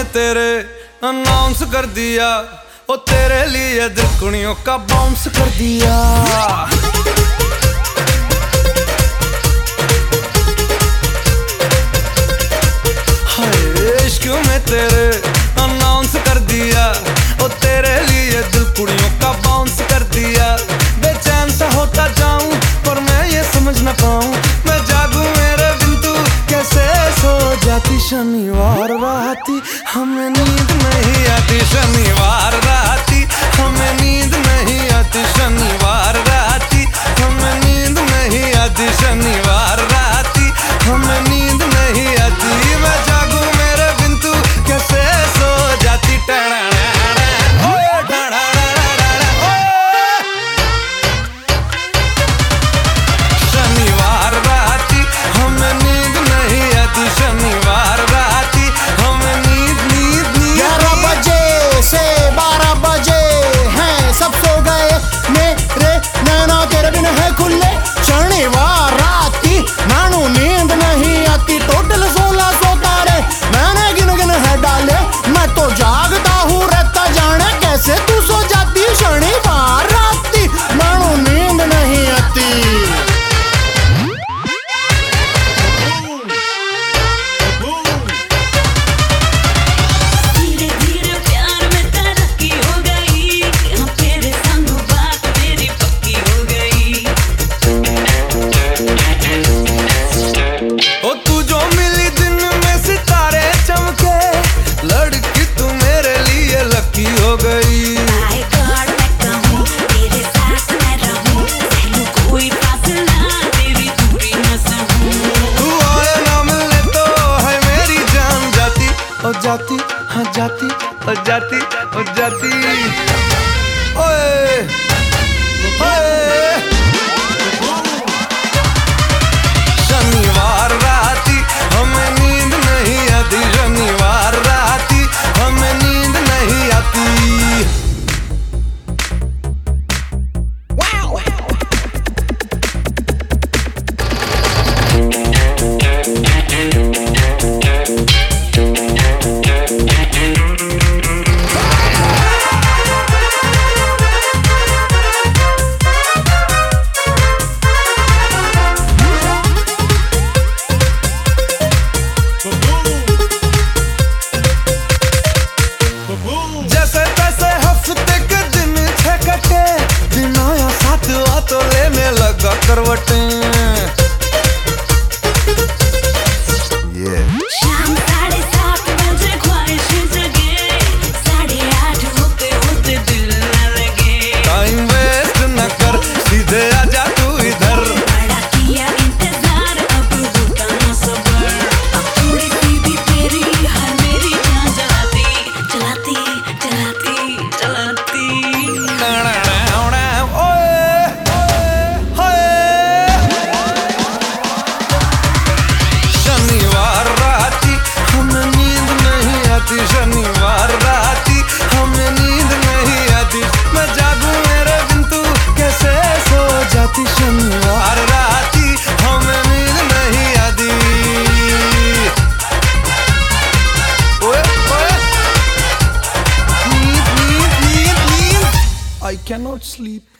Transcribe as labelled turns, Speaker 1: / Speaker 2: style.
Speaker 1: तेरे अनाउंस कर दिया, ओ तेरे लिए दिलकुनियों का बाउंस कर दिया। हाय इश्क में तेरे अनाउंस कर दिया, ओ तेरे लिए दिलकुनियों का बाउंस कर दिया। बेचैन सा होता जाऊं पर मैं ये समझ न पाऊं, मैं जागूं मेरे बिन तू कैसे सो जाती। शनिवार राती हमें नींद नहीं आती, शनिवार राती हमें नींद नहीं आती, शनिवार राती हमें नींद नहीं आती, शनिवार राती हमें नींद नहीं आती। मैं जागूं मेरे बिन तू कैसे सो जाती। शनिवार राती हमें नींद नहीं आती, शनिवार राती हमें नींद
Speaker 2: 11 बजे से 12 बजे हैं सब सो गए, मेरे नैना तेरे बिन है खुले। शनिवार राती मानू नींद नहीं आती, टोटल 1600 तारे मैंने गिन गिन है डाले। मैं तो जागता हूँ रहता जाने कैसे तू सो जाती। शनिवार राती मानू नींद नहीं आती।
Speaker 1: हो गई
Speaker 3: तेरे साथ मैं रहूं, कोई फासला तेरी दूरी न सहूं।
Speaker 1: तू आए ना मिलने तो है मेरी जान जाती, ओ जाती हाँ जाती, ओ जाती ओ जाती। ओए ओए शनिवार राती हमें नींद नहीं आती, शनिवार राती हमें नींद नहीं आती। जैसे तैसे हफ्ते के दिन छह कटे, दिन आया साथ आ तो लेने लगा करवटें।
Speaker 3: शाम 7:30 बजे ख्वाहिश जगे, 8:30 होते होते दिल न लगे।
Speaker 1: टाइम वेस्ट न कर सीधे आजा तू इधर,
Speaker 3: बड़ा किया इंतजार अब होता न सबर। अब थोड़ी सी भी तेरी हर मेरी जान जलाती जलाती जलाती जलाती।
Speaker 1: शनिवार राती हमें नींद नहीं आती, शनिवार राती हमें नींद नहीं आती। मैं जागूं मेरे बिन तू कैसे सो जाती, शनिवार राती हमें नींद नहीं आती। ओए ओए नींद नींद नींद नींद, I cannot sleep.